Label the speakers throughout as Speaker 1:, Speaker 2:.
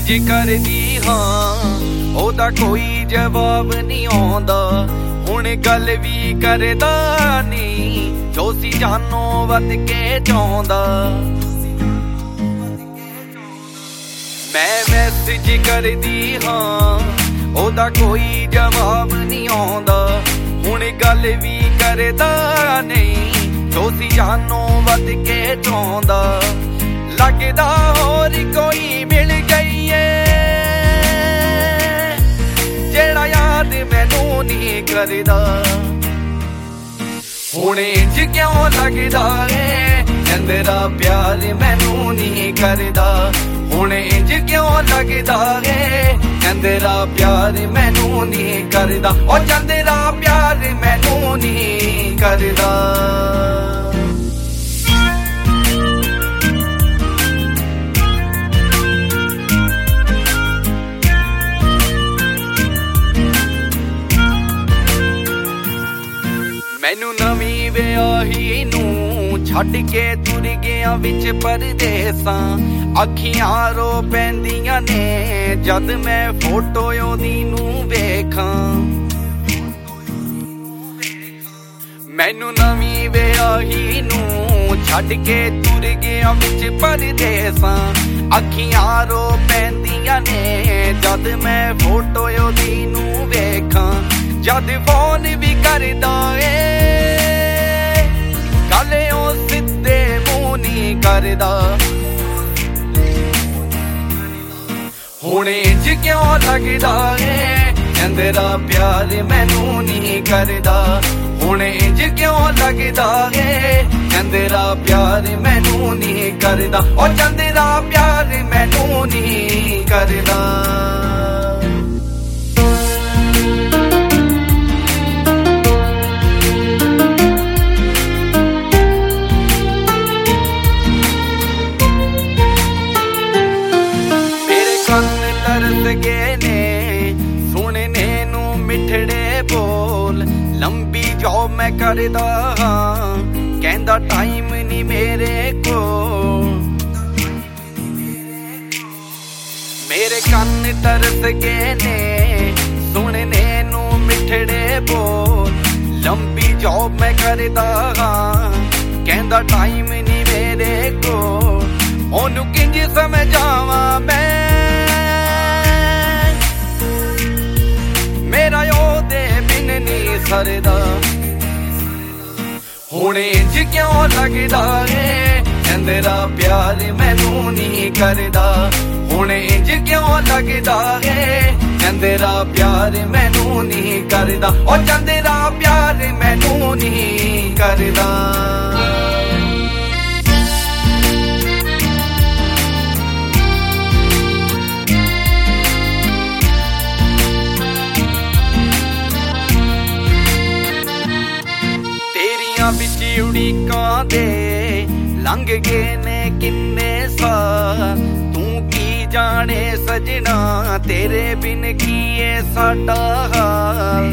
Speaker 1: Message कर दी हाँ ओदा कोई जवाब नहीं आउंदा हुण गल भी करदा नहीं जो सी जानो वध के चाहुंदा मैं मैसेज कर दी हाँ ओदा कोई जवाब नहीं आउंदा हुण गल भी करदा नहीं जो सी जानो वध के चाहुंदा लगदा होर कोई मिल गई है जेड़ा याद मैनू नहीं करदा हुण इंज क्यों लगदा है तेरा प्यार मैनू नहीं करदा हुण इंज क्यों लगदा है तेरा प्यार मैनू नहीं करदा ओ तेरा प्यार मैनू नहीं करदा मैनू नवीं विआही नू छड्ड के तुर गया विच परदेसां अखियां रो पैंदियां ने जद मैं फोटो ओदी नू वेखां मैनू नवीं विआही नू छड्ड के तुर गया विच परदेसां अखियां रो पैंदियां ने जद मैं फोटो ओदी नू वेखां जद फोन भी करदा गल ओ सिद्धे मूंह नहीं करदा हुण इंज क्यों लगदा है तेरा प्यार मैनू नहीं करदा हुण इंज क्यों लगदा है तेरा प्यार मैनू नहीं करदा ओ तेरा प्यार मैनू नहीं करदा तरस गए ने सुनने नू मिठड़े बोल लंबी जॉब मैं करदा हाँ कहंदा टाइम नहीं मेरे को मेरे कन तरस गए ने सुनने नू मिठड़े बोल लंबी जॉब मैं करदा हाँ कहंदा टाइम नहीं मेरे को ओनू किंज समझावां मैं मेरा ओदे बिन नहीं सरदा हुण इंज क्यों लगदा है तेरा प्यार मैनू नहीं करदा हुण इंज क्यों लगदा है तेरा प्यार मैनू नहीं करदा ओ तेरा प्यार मैनू नहीं करदा विच उड़ीकां दे लंघ गए ने किन्ने साल तू की जाने सजना तेरे बिन कीए साडा हाल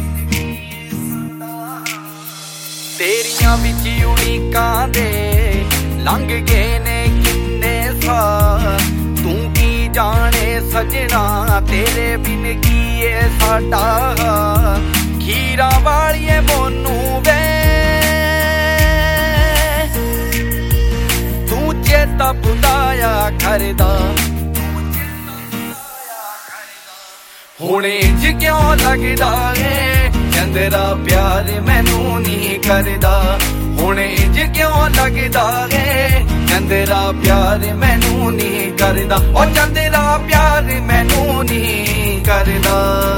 Speaker 1: तेरियां विच उड़ीकां दे लंघ गए ने किन्ने साल तू की जाने सजना तेरे बिन कीए साडा हाल खीरा वालिए मोनू वे चेता बुलाया करदा हुण इंज क्यों लगदा है तेरा प्यार मैनू नहीं करदा हुण इंज क्यों लगदा है तेरा प्यार मैनू नहीं करदा ओ तेरा प्यार मैनू नहीं करदा।